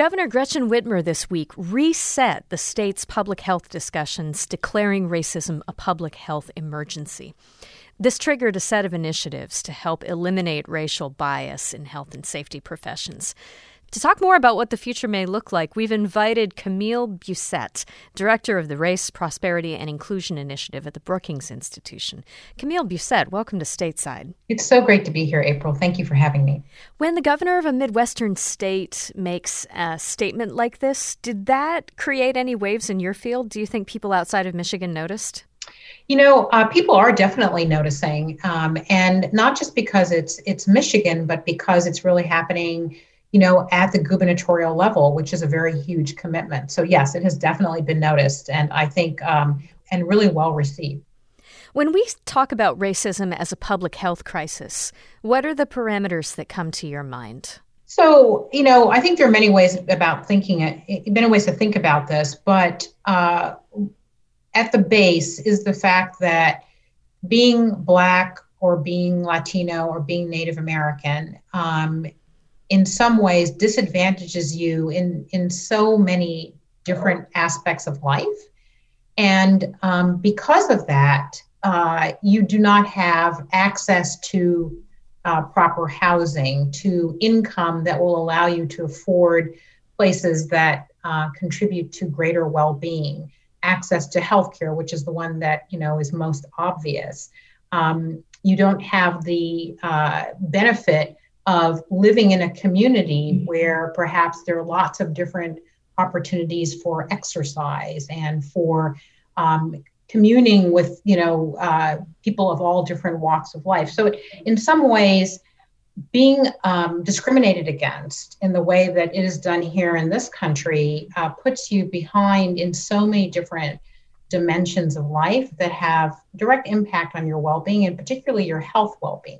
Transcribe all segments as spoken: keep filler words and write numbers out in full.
Governor Gretchen Whitmer this week reset the state's public health discussions, declaring racism a public health emergency. This triggered a set of initiatives to help eliminate racial bias in health and safety professions. To talk more about what the future may look like, we've invited Camille Busette, director of the Race, Prosperity, and Inclusion Initiative at the Brookings Institution. Camille Busette, welcome to Stateside. It's so great to be here, April. Thank you for having me. When the governor of a Midwestern state makes a statement like this, did that create any waves in your field? Do you think people outside of Michigan noticed? You know, uh, people are definitely noticing, um, and not just because it's it's Michigan, but because it's really happening, you know, at the gubernatorial level, which is a very huge commitment. So yes, it has definitely been noticed, and I think, um, and really well received. When we talk about racism as a public health crisis, what are the parameters that come to your mind? So, you know, I think there are many ways about thinking it, many ways to think about this, but uh, at the base is the fact that being Black or being Latino or being Native American, um, in some ways disadvantages you in, in so many different aspects of life. And um, because of that, uh, you do not have access to uh, proper housing, to income that will allow you to afford places that uh, contribute to greater well-being, access to healthcare, which is the one that, you know, is most obvious. Um, you don't have the uh, benefit of living in a community where perhaps there are lots of different opportunities for exercise and for um, communing with, you know, uh, people of all different walks of life. So in some ways, being um, discriminated against in the way that it is done here in this country uh, puts you behind in so many different dimensions of life that have direct impact on your well-being and particularly your health well-being.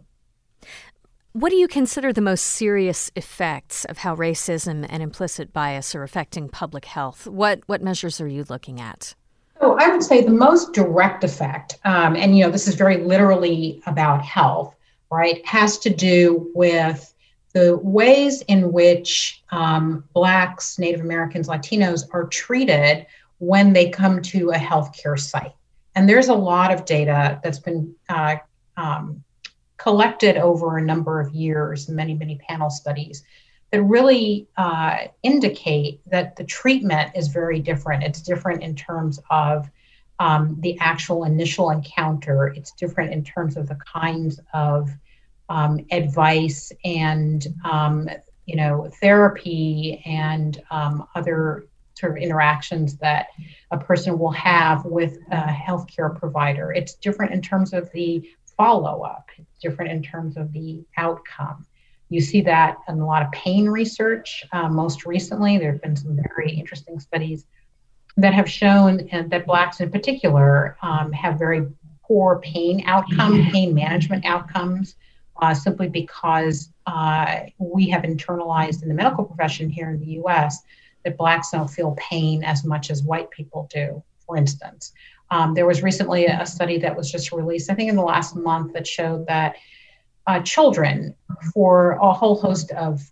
What do you consider the most serious effects of how racism and implicit bias are affecting public health? What what measures are you looking at? So I would say the most direct effect, um, and you know, this is very literally about health, right, has to do with the ways in which um, Blacks, Native Americans, Latinos are treated when they come to a healthcare site. And there's a lot of data that's been uh, um, collected over a number of years, many, many panel studies that really uh, indicate that the treatment is very different. It's different in terms of um, the actual initial encounter. It's different in terms of the kinds of um, advice and, um, you know, therapy and um, other sort of interactions that a person will have with a healthcare provider. It's different in terms of the follow-up. It's different in terms of the outcome. You see that in a lot of pain research. Uh, most recently, there have been some very interesting studies that have shown uh, that Blacks in particular um, have very poor pain outcome, pain management outcomes, uh, simply because uh, we have internalized in the medical profession here in the U S that Blacks don't feel pain as much as white people do, for instance. Um, there was recently a study that was just released, I think in the last month, that showed that uh, children, for a whole host of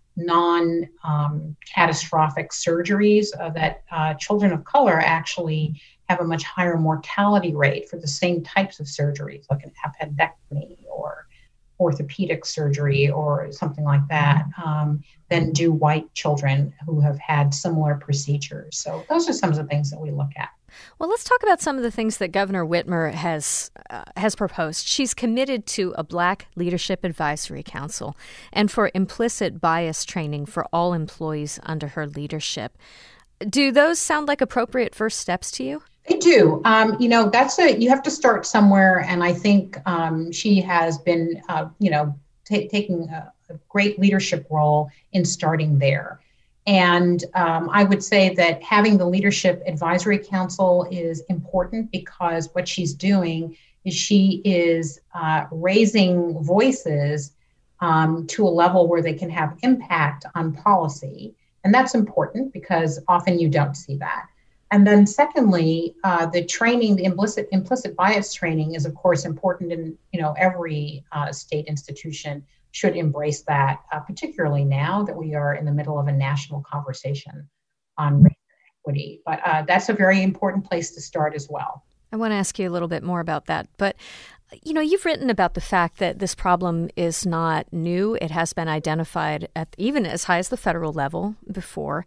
non-catastrophic um, surgeries, uh, that uh, children of color actually have a much higher mortality rate for the same types of surgeries, like an appendectomy or orthopedic surgery or something like that, um, than do white children who have had similar procedures. So those are some of the things that we look at. Well, let's talk about some of the things that Governor Whitmer has uh, has proposed. She's committed to a Black Leadership Advisory Council and for implicit bias training for all employees under her leadership. Do those sound like appropriate first steps to you? They do. Um, you know, that's a, you have to start somewhere. And I think um, she has been, uh, you know, t- taking a, a great leadership role in starting there. And um, I would say that having the Leadership Advisory Council is important because what she's doing is she is uh, raising voices um, to a level where they can have impact on policy. And that's important because often you don't see that. And then secondly, uh, the training, the implicit implicit bias training is, of course, important in you know every uh, state institution. should embrace that, uh, particularly now that we are in the middle of a national conversation on race and equity. But uh, that's a very important place to start as well. I want to ask you a little bit more about that. But, you know, you've written about the fact that this problem is not new. It has been identified at even as high as the federal level before.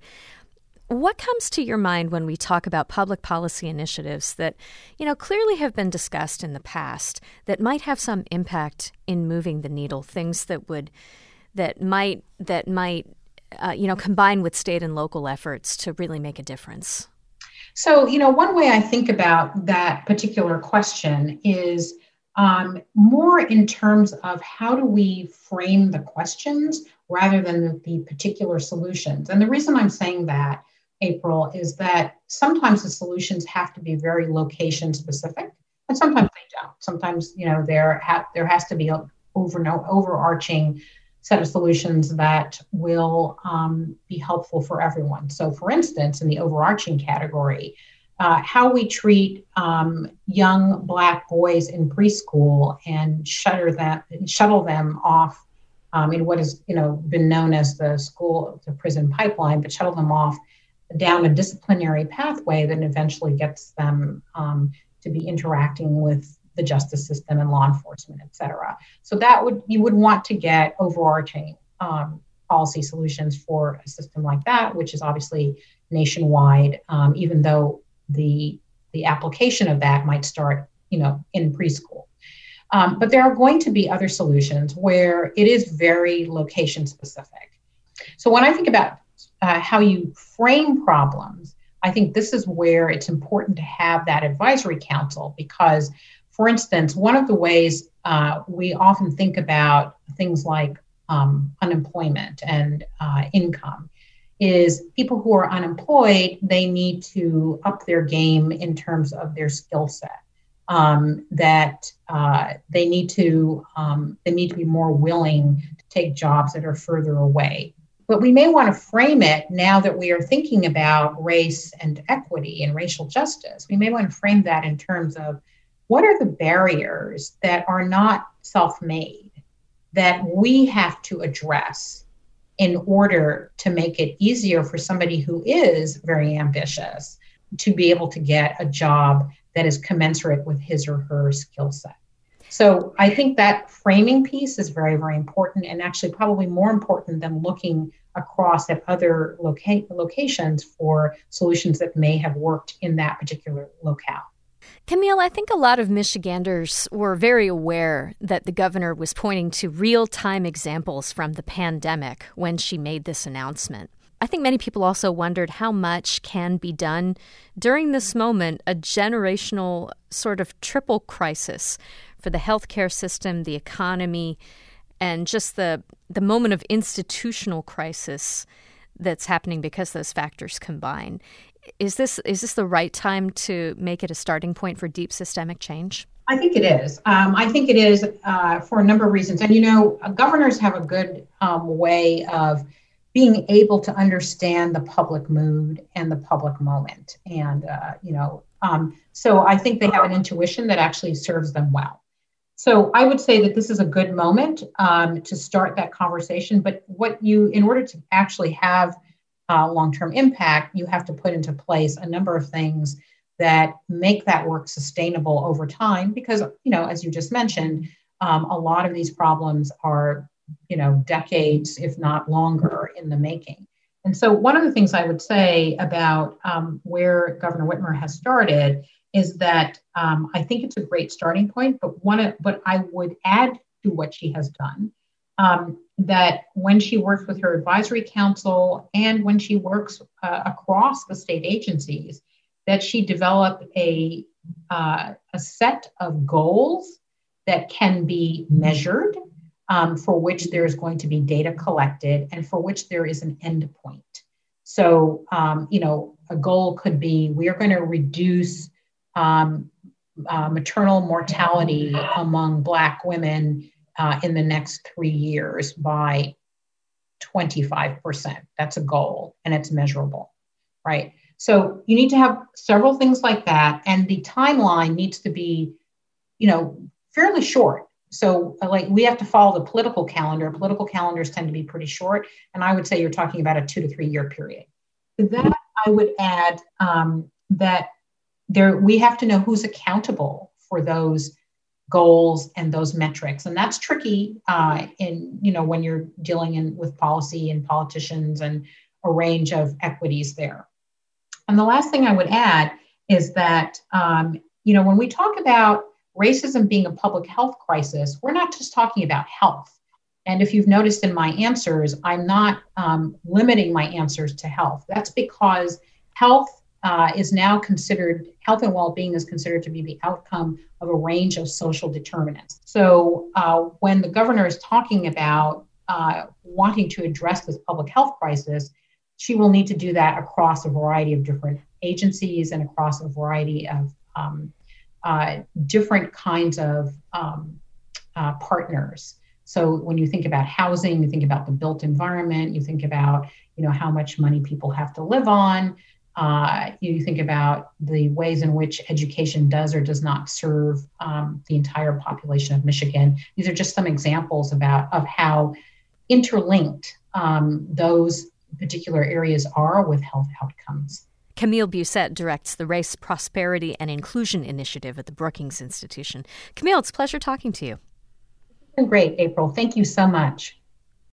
What comes to your mind when we talk about public policy initiatives that, you know, clearly have been discussed in the past that might have some impact in moving the needle, things that would, that might, that might, uh, you know, combine with state and local efforts to really make a difference? So, you know, one way I think about that particular question is um, more in terms of how do we frame the questions rather than the, the particular solutions. And the reason I'm saying that, April, is that sometimes the solutions have to be very location specific, and sometimes they don't. Sometimes, you know, there ha- there has to be a over no overarching set of solutions that will um, be helpful for everyone. So, for instance, in the overarching category, uh, how we treat um, young Black boys in preschool and shutter them, shuttle them off um, in what has, you know, been known as the school to prison pipeline, but shuttle them off down a disciplinary pathway that eventually gets them um, to be interacting with the justice system and law enforcement, et cetera. So that would, you would want to get overarching um, policy solutions for a system like that, which is obviously nationwide, um, even though the the application of that might start, you know, in preschool. Um, but there are going to be other solutions where it is very location specific. So when I think about uh, how you frame problems, I think this is where it's important to have that advisory council because, for instance, one of the ways uh, we often think about things like um, unemployment and uh, income is people who are unemployed, they need to up their game in terms of their skill set. Um, that uh, they need to um, they need to be more willing to take jobs that are further away. But we may want to frame it now that we are thinking about race and equity and racial justice. We may want to frame that in terms of what are the barriers that are not self-made that we have to address in order to make it easier for somebody who is very ambitious to be able to get a job that is commensurate with his or her skill set. So I think that framing piece is very, very important and actually probably more important than looking across at other loca- locations for solutions that may have worked in that particular locale. Camille, I think a lot of Michiganders were very aware that the governor was pointing to real-time examples from the pandemic when she made this announcement. I think many people also wondered how much can be done during this moment, a generational sort of triple crisis for the healthcare system, the economy, and just the the moment of institutional crisis that's happening because those factors combine. Is this is this the right time to make it a starting point for deep systemic change? I think it is. Um, I think it is uh, for a number of reasons. And, you know, governors have a good um, way of being able to understand the public mood and the public moment. And, uh, you know, um, so I think they have an intuition that actually serves them well. So I would say that this is a good moment um, to start that conversation. But what you, in order to actually have uh, long-term impact, you have to put into place a number of things that make that work sustainable over time. Because, you know, as you just mentioned, um, a lot of these problems are, you know, decades, if not longer, in the making. And so one of the things I would say about um, where Governor Whitmer has started is that um, I think it's a great starting point, but one of, but I would add to what she has done, um, that when she works with her advisory council and when she works uh, across the state agencies, that she develop a, uh, a set of goals that can be measured, um, for which there's going to be data collected and for which there is an endpoint. So, um, you know, a goal could be, we are going to reduce Um, uh, maternal mortality among Black women uh, in the next three years by twenty-five percent. That's a goal and it's measurable, right? So you need to have several things like that. And the timeline needs to be, you know, fairly short so like we have to follow the political calendar. Political calendars tend to be pretty short. And I would say you're talking about a two to three year period. To that, I would add um, that there we have to know who's accountable for those goals and those metrics. And that's tricky uh, in, you know, when you're dealing in with policy and politicians and a range of equities there. And the last thing I would add is that, um, you know, when we talk about racism being a public health crisis, we're not just talking about health. And if you've noticed in my answers, I'm not um, limiting my answers to health. That's because health uh, is now considered, health and well-being is considered to be the outcome of a range of social determinants. So uh, when the governor is talking about uh, wanting to address this public health crisis, she will need to do that across a variety of different agencies and across a variety of um, uh, different kinds of um, uh, partners. So when you think about housing, you think about the built environment, you think about, you know, how much money people have to live on. Uh, you think about the ways in which education does or does not serve um, the entire population of Michigan. These are just some examples about of how interlinked um, those particular areas are with health outcomes. Camille Busette directs the Race, Prosperity, and Inclusion Initiative at the Brookings Institution. Camille, it's a pleasure talking to you. It's been great, April. Thank you so much.